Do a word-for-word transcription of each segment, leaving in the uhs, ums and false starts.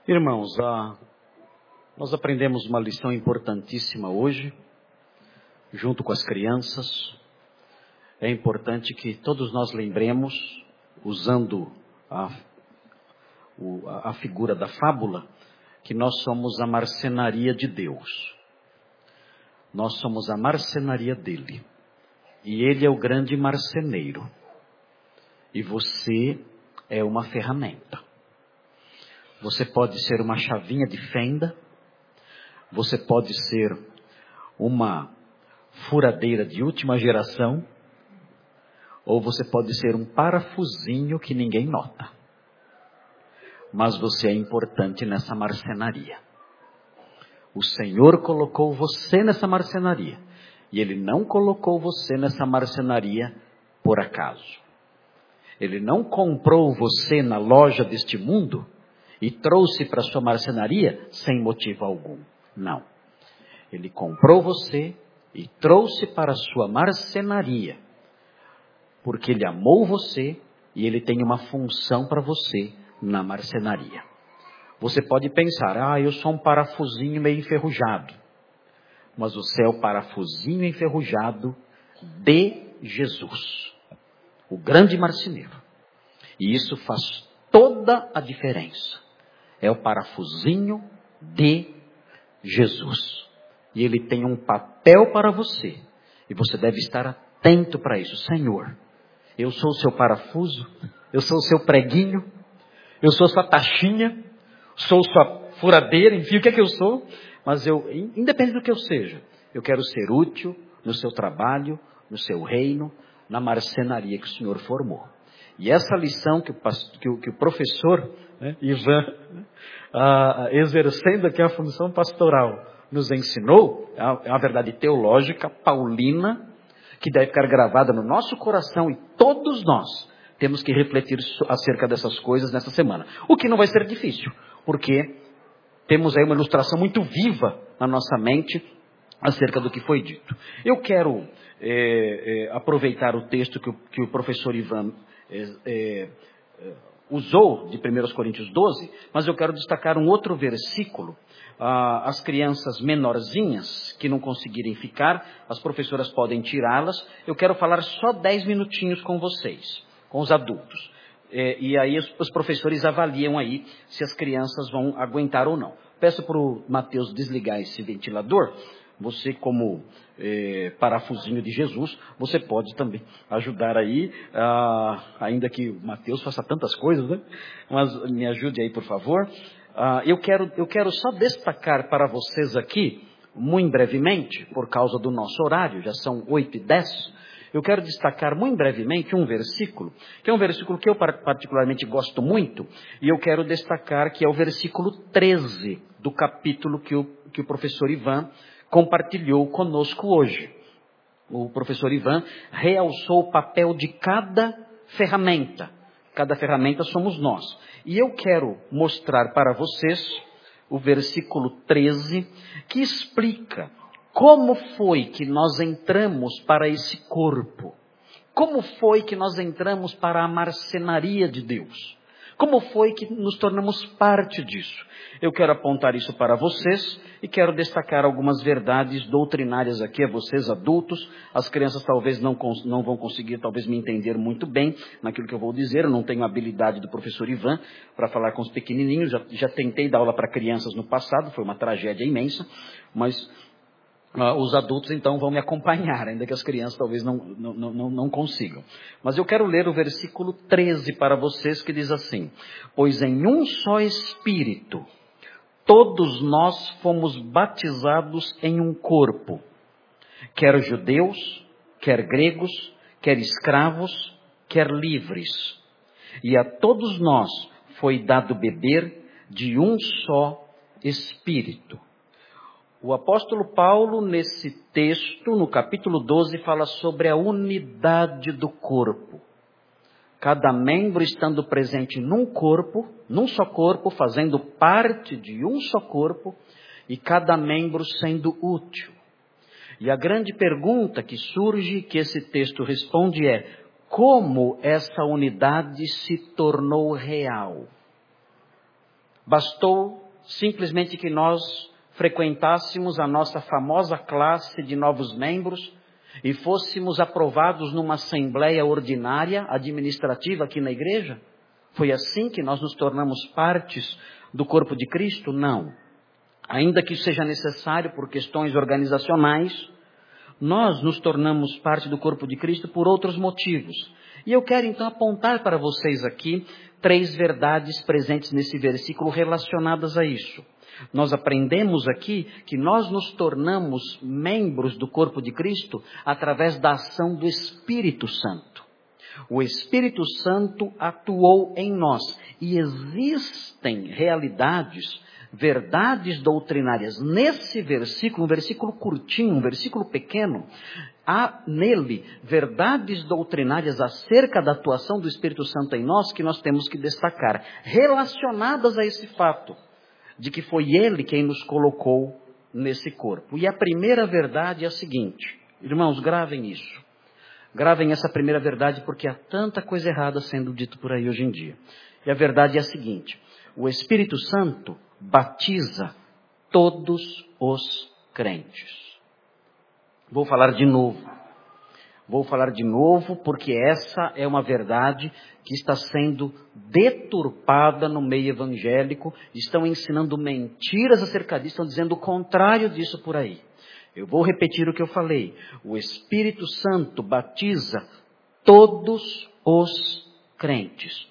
Irmãos, ah, nós aprendemos uma lição importantíssima hoje, junto com as crianças. É importante que todos nós lembremos, usando a, o, a figura da fábula, que nós somos a marcenaria de Deus. Nós somos a marcenaria dele. E ele é o grande marceneiro. E você é uma ferramenta. Você pode ser uma chavinha de fenda. Você pode ser uma furadeira de última geração. Ou você pode ser um parafusinho que ninguém nota. Mas você é importante nessa marcenaria. O Senhor colocou você nessa marcenaria. E Ele não colocou você nessa marcenaria por acaso. Ele não comprou você na loja deste mundo e trouxe para sua marcenaria sem motivo algum. Não. Ele comprou você e trouxe para a sua marcenaria. Porque Ele amou você e Ele tem uma função para você na marcenaria. Você pode pensar, ah, eu sou um parafusinho meio enferrujado. Mas você é o parafusinho enferrujado de Jesus. O grande marceneiro. E isso faz toda a diferença. É o parafusinho de Jesus. E Ele tem um papel para você. E você deve estar atento para isso. Senhor, eu sou o seu parafuso. Eu sou o seu preguinho. Eu sou sua taxinha. Sou sua furadeira. Enfim, o que é que eu sou? Mas eu, independente do que eu seja, eu quero ser útil no seu trabalho, no seu reino, na marcenaria que o Senhor formou. E essa lição que o, que o, que o professor, né, Ivan, ah, exercendo aqui a função pastoral, nos ensinou, é uma verdade teológica, paulina, que deve ficar gravada no nosso coração, e todos nós temos que refletir acerca dessas coisas nessa semana. O que não vai ser difícil, porque temos aí uma ilustração muito viva na nossa mente acerca do que foi dito. Eu quero é, é, aproveitar o texto que o, que o professor Ivan é, é, usou de primeira Coríntios doze, mas eu quero destacar um outro versículo. Ah, as crianças menorzinhas que não conseguirem ficar, as professoras podem tirá-las. Eu quero falar só dez minutinhos com vocês, com os adultos. É, e aí os, os professores avaliam aí se as crianças vão aguentar ou não. Peço para o Mateus desligar esse ventilador. Você, como é, parafusinho de Jesus, você pode também ajudar aí, ah, ainda que o Mateus faça tantas coisas, né? Mas me ajude aí, por favor. Ah, eu quero, eu quero só destacar para vocês aqui, muito brevemente, por causa do nosso horário, já são oito e dez, eu quero destacar muito brevemente um versículo, que é um versículo que eu particularmente gosto muito, e eu quero destacar que é o versículo treze do capítulo que o, que o professor Ivan compartilhou conosco hoje. O professor Ivan realçou o papel de cada ferramenta. Cada ferramenta somos nós. E eu quero mostrar para vocês o versículo treze, que explica como foi que nós entramos para esse corpo. Como foi que nós entramos para a marcenaria de Deus. Como foi que nos tornamos parte disso? Eu quero apontar isso para vocês e quero destacar algumas verdades doutrinárias aqui a vocês adultos. As crianças talvez não, não vão conseguir talvez me entender muito bem naquilo que eu vou dizer. Eu não tenho a habilidade do professor Ivan para falar com os pequenininhos. Já, já tentei dar aula para crianças no passado, foi uma tragédia imensa, mas Uh, os adultos então vão me acompanhar, ainda que as crianças talvez não, não, não, não consigam. Mas eu quero ler o versículo treze para vocês, que diz assim: pois em um só Espírito todos nós fomos batizados em um corpo, quer judeus, quer gregos, quer escravos, quer livres, e a todos nós foi dado beber de um só Espírito. O apóstolo Paulo, nesse texto, no capítulo doze, fala sobre a unidade do corpo. Cada membro estando presente num corpo, num só corpo, fazendo parte de um só corpo, e cada membro sendo útil. E a grande pergunta que surge, que esse texto responde é: como essa unidade se tornou real? Bastou simplesmente que nós frequentássemos a nossa famosa classe de novos membros e fôssemos aprovados numa assembleia ordinária administrativa aqui na igreja? Foi assim que nós nos tornamos partes do corpo de Cristo? Não. Ainda que isso seja necessário por questões organizacionais, nós nos tornamos parte do corpo de Cristo por outros motivos. E eu quero então apontar para vocês aqui três verdades presentes nesse versículo relacionadas a isso. Nós aprendemos aqui que nós nos tornamos membros do corpo de Cristo através da ação do Espírito Santo. O Espírito Santo atuou em nós e existem realidades, verdades doutrinárias. Nesse versículo, um versículo curtinho, um versículo pequeno, há nele verdades doutrinárias acerca da atuação do Espírito Santo em nós que nós temos que destacar, relacionadas a esse fato de que foi Ele quem nos colocou nesse corpo. E a primeira verdade é a seguinte, irmãos, gravem isso. Gravem essa primeira verdade porque há tanta coisa errada sendo dito por aí hoje em dia. E a verdade é a seguinte, o Espírito Santo batiza todos os crentes. Vou falar de novo. Vou falar de novo porque essa é uma verdade que está sendo deturpada no meio evangélico. Estão ensinando mentiras acerca disso, estão dizendo o contrário disso por aí. Eu vou repetir o que eu falei. O Espírito Santo batiza todos os crentes.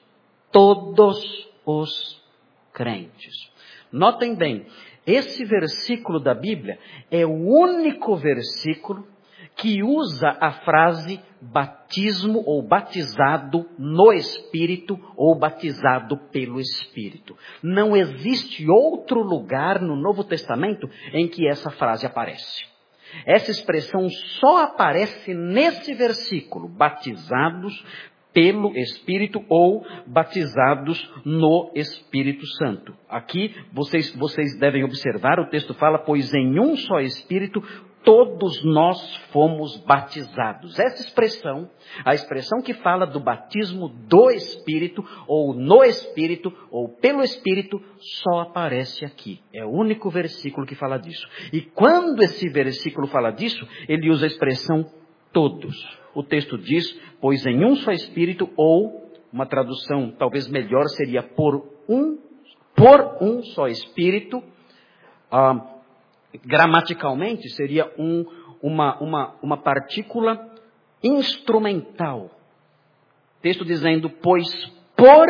Todos os crentes. Notem bem, esse versículo da Bíblia é o único versículo que usa a frase batismo ou batizado no Espírito ou batizado pelo Espírito. Não existe outro lugar no Novo Testamento em que essa frase aparece. Essa expressão só aparece nesse versículo, batizados pelo Espírito ou batizados no Espírito Santo. Aqui vocês, vocês devem observar, o texto fala, pois em um só Espírito todos nós fomos batizados. Essa expressão, a expressão que fala do batismo do Espírito, ou no Espírito, ou pelo Espírito, só aparece aqui. É o único versículo que fala disso. E quando esse versículo fala disso, ele usa a expressão todos. O texto diz, pois em um só Espírito, ou uma tradução talvez melhor seria por um, por um só Espírito, ah, gramaticalmente seria um, uma, uma, uma partícula instrumental. Texto dizendo, pois por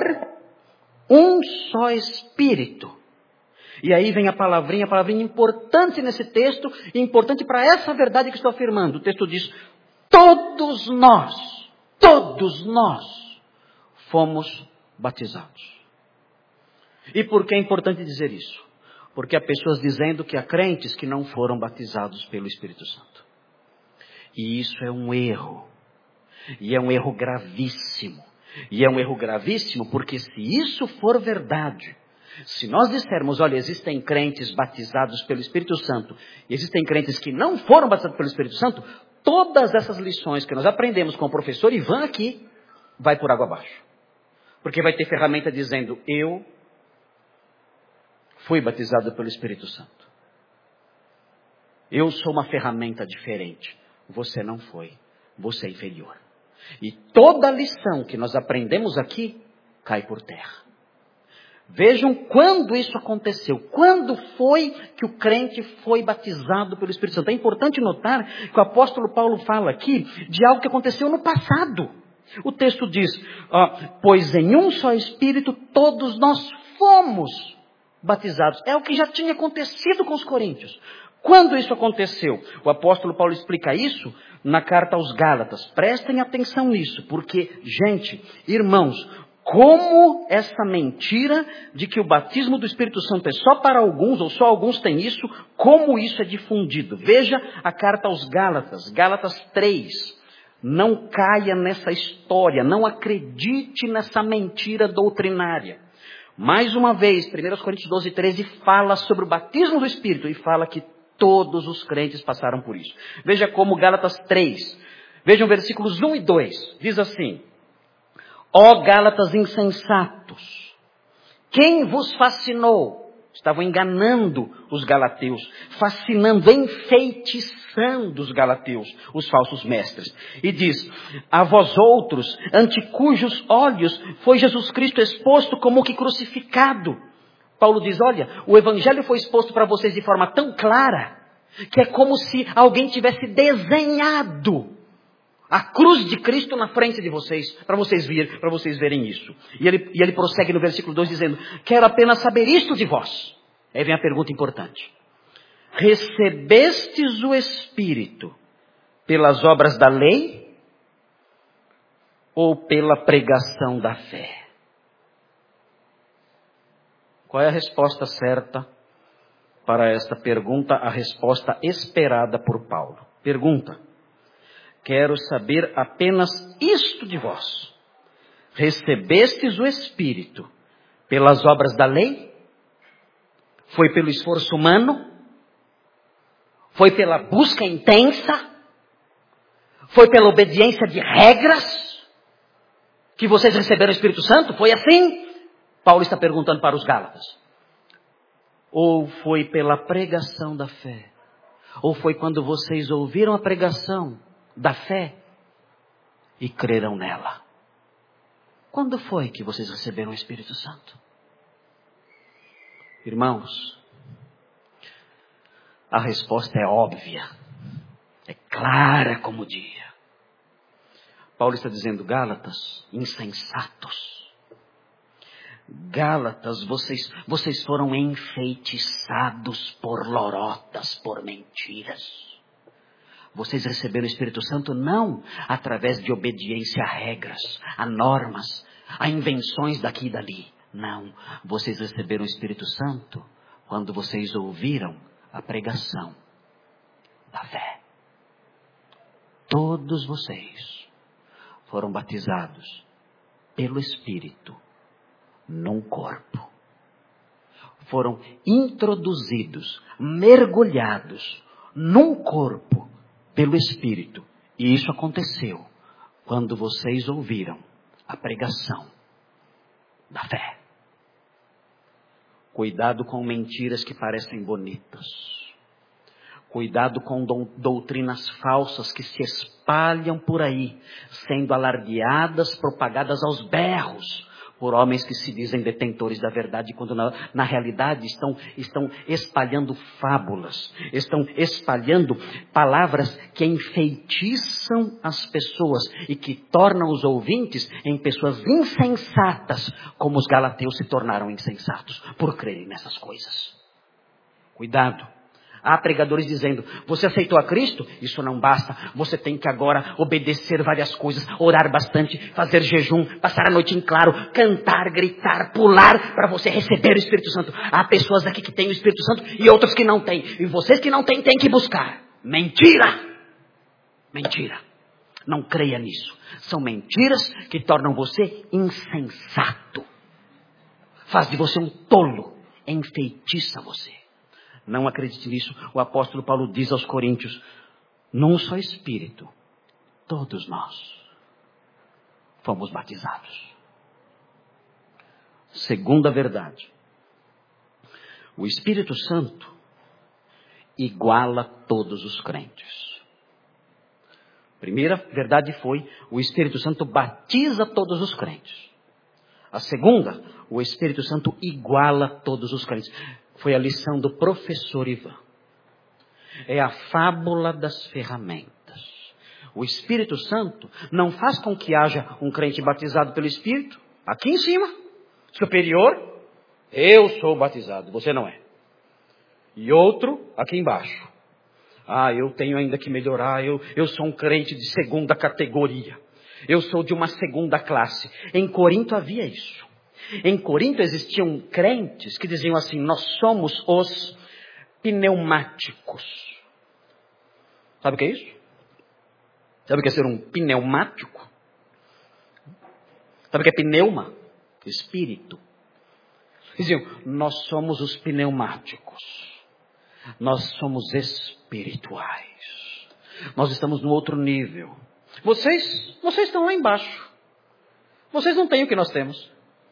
um só Espírito. E aí vem a palavrinha, a palavrinha importante nesse texto, e importante para essa verdade que estou afirmando. O texto diz, todos nós, todos nós fomos batizados. E por que é importante dizer isso? Porque há pessoas dizendo que há crentes que não foram batizados pelo Espírito Santo. E isso é um erro. E é um erro gravíssimo. E é um erro gravíssimo porque se isso for verdade, se nós dissermos, olha, existem crentes batizados pelo Espírito Santo, e existem crentes que não foram batizados pelo Espírito Santo, todas essas lições que nós aprendemos com o professor Ivan aqui, vai por água abaixo. Porque vai ter ferramenta dizendo, eu fui batizado pelo Espírito Santo. Eu sou uma ferramenta diferente. Você não foi. Você é inferior. E toda a lição que nós aprendemos aqui, cai por terra. Vejam quando isso aconteceu. Quando foi que o crente foi batizado pelo Espírito Santo? É importante notar que o apóstolo Paulo fala aqui de algo que aconteceu no passado. O texto diz, ah, pois em um só Espírito todos nós fomos batizados. É o que já tinha acontecido com os coríntios. Quando isso aconteceu? O apóstolo Paulo explica isso na carta aos Gálatas. Prestem atenção nisso, porque, gente, irmãos, como essa mentira de que o batismo do Espírito Santo é só para alguns, ou só alguns têm isso, como isso é difundido. Veja a carta aos Gálatas, Gálatas três. Não caia nessa história, não acredite nessa mentira doutrinária. Mais uma vez, primeira Coríntios doze, treze fala sobre o batismo do Espírito e fala que todos os crentes passaram por isso. Veja como Gálatas três, vejam versículos um e dois, diz assim, ó Gálatas insensatos, Quem vos fascinou? Estavam enganando os galateus, fascinando, enfeitiçando os galateus, os falsos mestres. E diz, a vós outros, ante cujos olhos foi Jesus Cristo exposto como que crucificado. Paulo diz, olha, o evangelho foi exposto para vocês de forma tão clara, que é como se alguém tivesse desenhado a cruz de Cristo na frente de vocês, para vocês virem, para vocês verem isso. E ele, e ele prossegue no versículo dois dizendo, quero apenas saber isto de vós. Aí vem a pergunta importante. Recebestes o Espírito pelas obras da lei ou pela pregação da fé? Qual é a resposta certa para esta pergunta? A resposta esperada por Paulo. Pergunta. Quero saber apenas isto de vós. Recebestes o Espírito pelas obras da lei? Foi pelo esforço humano? Foi pela busca intensa? Foi pela obediência de regras? Que vocês receberam o Espírito Santo? Foi assim? Paulo está perguntando para os Gálatas. Ou foi pela pregação da fé? Ou foi quando vocês ouviram a pregação da fé e creram nela? Quando foi que vocês receberam o Espírito Santo? Irmãos, a resposta é óbvia, é clara como o dia. Paulo está dizendo, Gálatas, insensatos. Gálatas, vocês, vocês foram enfeitiçados por lorotas, por mentiras. Vocês receberam o Espírito Santo não através de obediência a regras, a normas, a invenções daqui e dali. Não, vocês receberam o Espírito Santo quando vocês ouviram a pregação da fé. Todos vocês foram batizados pelo Espírito num corpo. Foram introduzidos, mergulhados num corpo pelo Espírito. E isso aconteceu quando vocês ouviram a pregação da fé. Cuidado com mentiras que parecem bonitas. Cuidado com doutrinas falsas que se espalham por aí, sendo alardeadas, propagadas aos berros, por homens que se dizem detentores da verdade, quando na, na realidade estão, estão espalhando fábulas, estão espalhando palavras que enfeitiçam as pessoas e que tornam os ouvintes em pessoas insensatas, como os galateus se tornaram insensatos, por crerem nessas coisas. Cuidado. Há pregadores dizendo, você aceitou a Cristo? Isso não basta. Você tem que agora obedecer várias coisas, orar bastante, fazer jejum, passar a noite em claro, cantar, gritar, pular, para você receber o Espírito Santo. Há pessoas aqui que têm o Espírito Santo e outras que não têm. E vocês que não têm, têm que buscar. Mentira! Mentira. Não creia nisso. São mentiras que tornam você insensato. Faz de você um tolo. Enfeitiça você. Não acredite nisso. O apóstolo Paulo diz aos coríntios, num só Espírito, todos nós fomos batizados. Segunda verdade, o Espírito Santo iguala todos os crentes. Primeira verdade foi, o Espírito Santo batiza todos os crentes. A segunda, o Espírito Santo iguala todos os crentes. Foi a lição do professor Ivan. É a fábula das ferramentas. O Espírito Santo não faz com que haja um crente batizado pelo Espírito, aqui em cima, superior, eu sou batizado, você não é. E outro, aqui embaixo. Ah, eu tenho ainda que melhorar, eu, eu sou um crente de segunda categoria. Eu sou de uma segunda classe. Em Corinto havia isso. Em Corinto existiam crentes que diziam assim, nós somos os pneumáticos. Sabe o que é isso? Sabe o que é ser um pneumático? Sabe o que é pneuma? Espírito. Diziam, nós somos os pneumáticos. Nós somos espirituais. Nós estamos no outro nível. Vocês, vocês estão lá embaixo. Vocês não têm o que nós temos.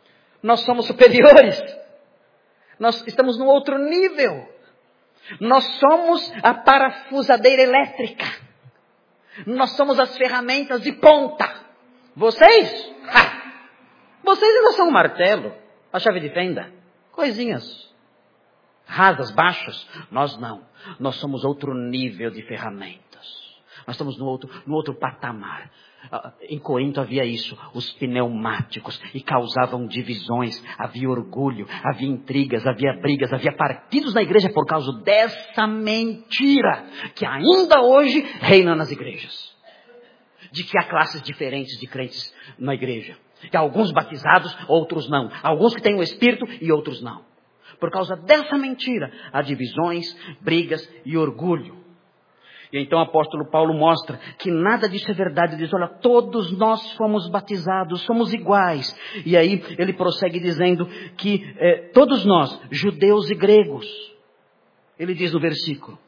Nós somos superiores. Nós estamos num outro nível. Nós somos a parafusadeira elétrica. Nós somos as ferramentas de ponta. Vocês? Ha! Vocês ainda são um martelo, a chave de fenda. Coisinhas rasas, baixas. Nós não. Nós somos outro nível de ferramentas. Nós estamos no outro, no outro patamar. Em Corinto havia isso, os pneumáticos, e causavam divisões, havia orgulho, havia intrigas, havia brigas, havia partidos na igreja por causa dessa mentira, que ainda hoje reina nas igrejas. De que há classes diferentes de crentes na igreja. Que há alguns batizados, outros não. Alguns que têm o Espírito e outros não. Por causa dessa mentira, há divisões, brigas e orgulho. E então o apóstolo Paulo mostra que nada disso é verdade. Ele diz, olha, todos nós fomos batizados, somos iguais. E aí ele prossegue dizendo que eh, todos nós, judeus e gregos, ele diz no versículo,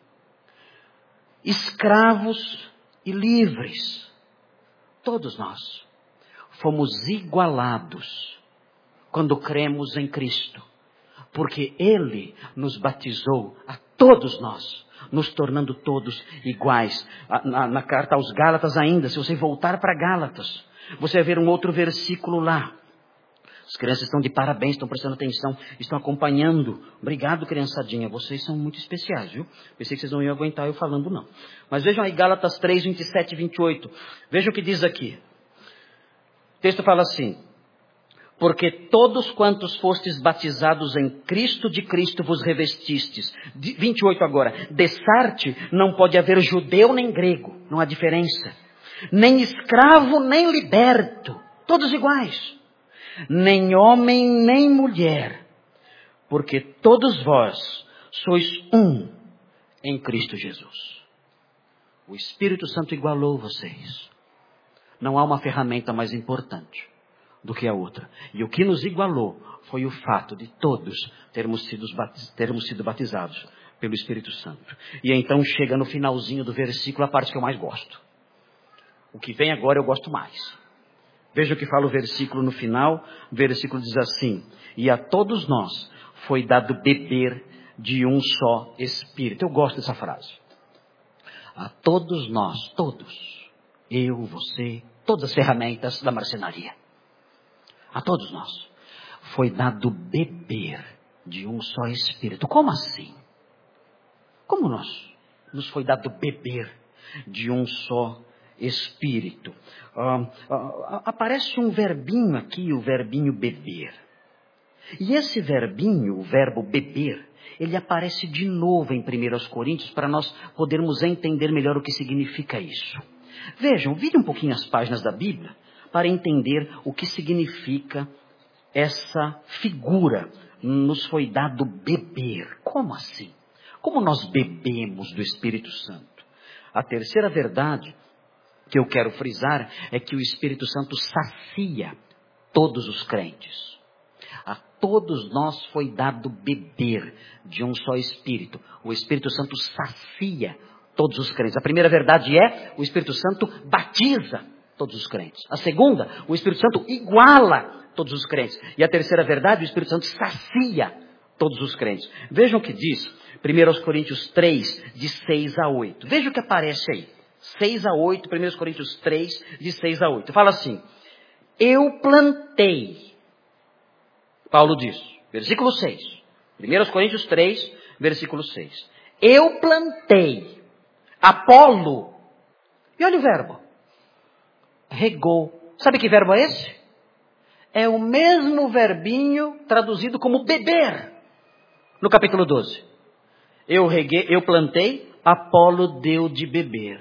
escravos e livres, todos nós fomos igualados quando cremos em Cristo. Porque Ele nos batizou a todos nós, nos tornando todos iguais. Na, na carta aos Gálatas ainda, se você voltar para Gálatas, você vai ver um outro versículo lá. As crianças estão de parabéns, estão prestando atenção, estão acompanhando. Obrigado, criançadinha, vocês são muito especiais, viu? Pensei que vocês não iam aguentar eu falando, não. Mas vejam aí Gálatas três, vinte e sete e vinte e oito. Vejam o que diz aqui. O texto fala assim. Porque todos quantos fostes batizados em Cristo, de Cristo vos revestistes. vinte e oito agora. Dessarte não pode haver judeu nem grego. Não há diferença. Nem escravo nem liberto. Todos iguais. Nem homem nem mulher. Porque todos vós sois um em Cristo Jesus. O Espírito Santo igualou vocês. Não há uma ferramenta mais importante do que a outra. E o que nos igualou foi o fato de todos termos sido, termos sido batizados pelo Espírito Santo. E então chega no finalzinho do versículo a parte que eu mais gosto. O que vem agora eu gosto mais. Veja o que fala o versículo no final. O versículo diz assim: e a todos nós foi dado beber de um só Espírito. Eu gosto dessa frase. A todos nós, todos, eu, você, todas as ferramentas da marcenaria. A todos nós foi dado beber de um só Espírito. Como assim? Como nós nos foi dado beber de um só Espírito? Ah, ah, aparece um verbinho aqui, o verbinho beber. E esse verbinho, o verbo beber, ele aparece de novo em primeira Coríntios para nós podermos entender melhor o que significa isso. Vejam, virem um pouquinho as páginas da Bíblia para entender o que significa essa figura. Nos foi dado beber. Como assim? Como nós bebemos do Espírito Santo? A terceira verdade que eu quero frisar é que o Espírito Santo sacia todos os crentes. A todos nós foi dado beber de um só Espírito. O Espírito Santo sacia todos os crentes. A primeira verdade é, o Espírito Santo batiza todos os crentes. A segunda, o Espírito Santo iguala todos os crentes. E a terceira verdade, o Espírito Santo sacia todos os crentes. Vejam o que diz primeira Coríntios três, de seis a oito. Veja o que aparece aí. seis a oito, primeira Coríntios três, de seis a oito. Fala assim: eu plantei. Paulo diz, versículo seis. primeira Coríntios três, versículo seis. Eu plantei. Apolo. E olha o verbo. Regou. Sabe que verbo é esse? É o mesmo verbinho traduzido como beber. No capítulo doze. Eu reguei, eu plantei, Apolo deu de beber.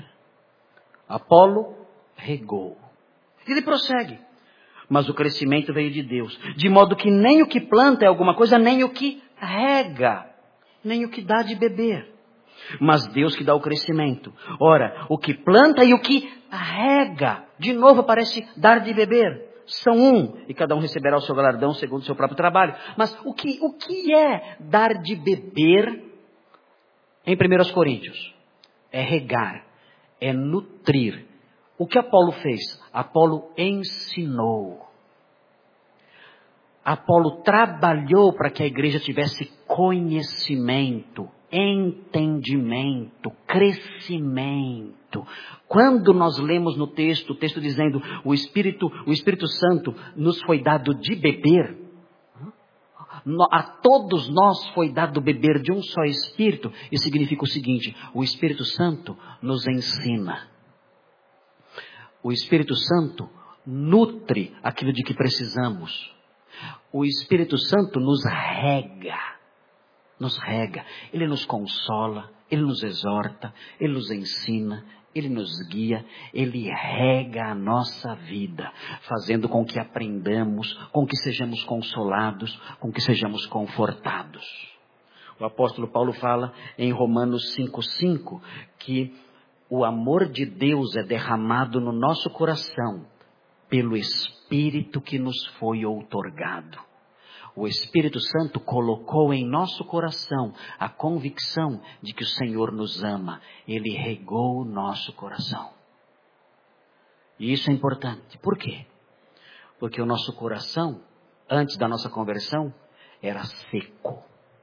Apolo regou. Ele prossegue. Mas o crescimento veio de Deus. De modo que nem o que planta é alguma coisa, nem o que rega, nem o que dá de beber. Mas Deus que dá o crescimento. Ora, o que planta e o que rega, de novo aparece dar de beber. São um, e cada um receberá o seu galardão segundo o seu próprio trabalho. Mas o que, o que é dar de beber em primeira Coríntios? É regar, é nutrir. O que Apolo fez? Apolo ensinou. Apolo trabalhou para que a igreja tivesse conhecimento, entendimento, crescimento. Quando nós lemos no texto, o texto dizendo, o Espírito, o Espírito Santo nos foi dado de beber, a todos nós foi dado beber de um só Espírito, isso significa o seguinte, o Espírito Santo nos ensina. O Espírito Santo nutre aquilo de que precisamos. O Espírito Santo nos rega, nos rega, Ele nos consola, Ele nos exorta, Ele nos ensina, Ele nos guia, Ele rega a nossa vida, fazendo com que aprendamos, com que sejamos consolados, com que sejamos confortados. O apóstolo Paulo fala em Romanos cinco, cinco, que o amor de Deus é derramado no nosso coração, pelo Espírito que nos foi outorgado. O Espírito Santo colocou em nosso coração a convicção de que o Senhor nos ama. Ele regou o nosso coração. E isso é importante. Por quê? Porque o nosso coração, antes da nossa conversão, era seco.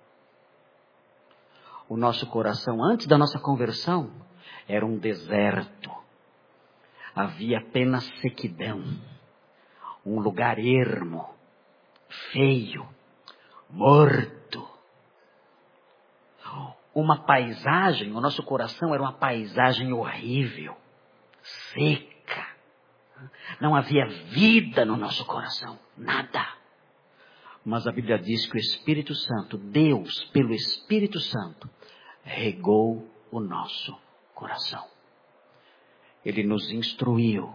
O nosso coração, antes da nossa conversão, era um deserto. Havia apenas sequidão. Um lugar ermo, feio, morto. Uma paisagem, o nosso coração era uma paisagem horrível, seca. Não havia vida no nosso coração, nada. Mas a Bíblia diz que o Espírito Santo, Deus, pelo Espírito Santo, regou o nosso coração. Ele nos instruiu,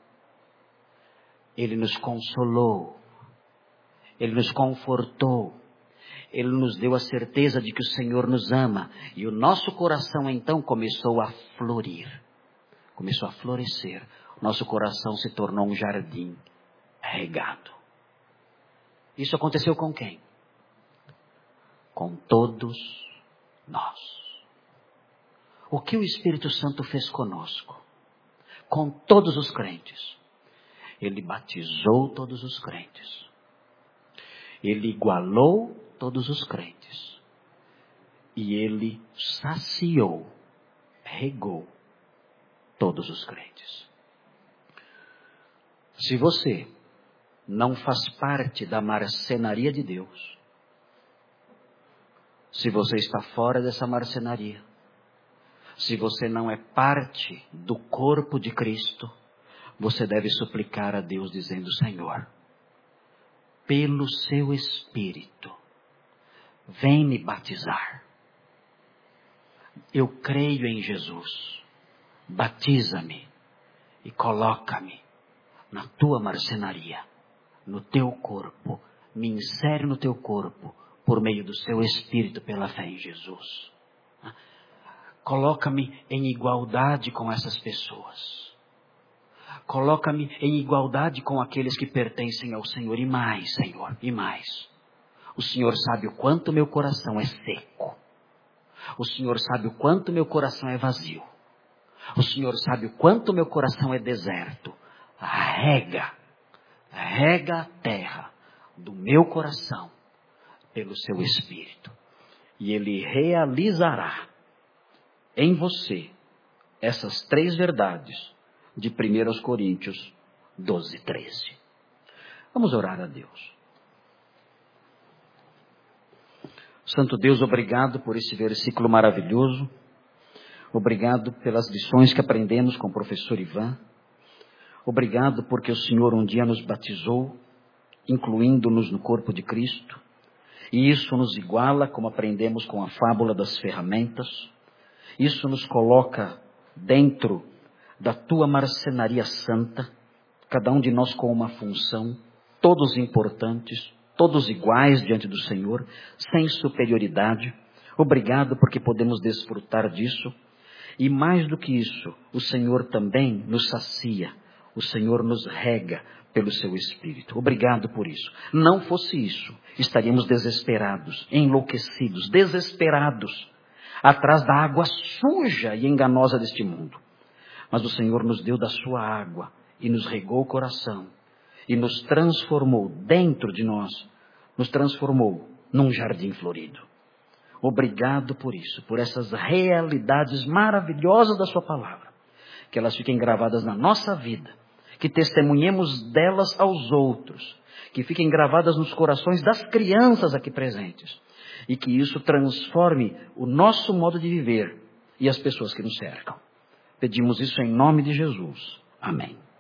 Ele nos consolou, Ele nos confortou, Ele nos deu a certeza de que o Senhor nos ama. E o nosso coração então começou a florir, começou a florescer. Nosso coração se tornou um jardim regado. Isso aconteceu com quem? Com todos nós. O que o Espírito Santo fez conosco? Com todos os crentes. Ele batizou todos os crentes. Ele igualou todos os crentes. E Ele saciou, regou todos os crentes. Se você não faz parte da marcenaria de Deus, se você está fora dessa marcenaria, se você não é parte do corpo de Cristo, você deve suplicar a Deus dizendo: Senhor, pelo seu Espírito, vem me batizar. Eu creio em Jesus. Batiza-me e coloca-me na tua marcenaria, no teu corpo. Me insere no teu corpo por meio do seu Espírito pela fé em Jesus. Coloca-me em igualdade com essas pessoas. Coloca-me em igualdade com aqueles que pertencem ao Senhor. E mais, Senhor, e mais. O Senhor sabe o quanto meu coração é seco. O Senhor sabe o quanto meu coração é vazio. O Senhor sabe o quanto meu coração é deserto. Rega, rega a terra do meu coração pelo seu Espírito. E Ele realizará em você essas três verdades de primeira Coríntios doze, treze. Vamos orar a Deus. Santo Deus, obrigado por esse versículo maravilhoso. Obrigado pelas lições que aprendemos com o professor Ivan. Obrigado porque o Senhor um dia nos batizou, incluindo-nos no corpo de Cristo. E isso nos iguala, como aprendemos com a fábula das ferramentas. Isso nos coloca dentro da tua marcenaria santa, cada um de nós com uma função, todos importantes, todos iguais diante do Senhor, sem superioridade. Obrigado porque podemos desfrutar disso. E mais do que isso, o Senhor também nos sacia, o Senhor nos rega pelo seu Espírito. Obrigado por isso. Não fosse isso, estaríamos desesperados, enlouquecidos, desesperados, atrás da água suja e enganosa deste mundo. Mas o Senhor nos deu da sua água e nos regou o coração e nos transformou dentro de nós nos transformou num jardim florido. Obrigado por isso, por essas realidades maravilhosas da sua palavra. Que elas fiquem gravadas na nossa vida, que testemunhemos delas aos outros, que fiquem gravadas nos corações das crianças aqui presentes, e que isso transforme o nosso modo de viver e as pessoas que nos cercam. Pedimos isso em nome de Jesus. Amém.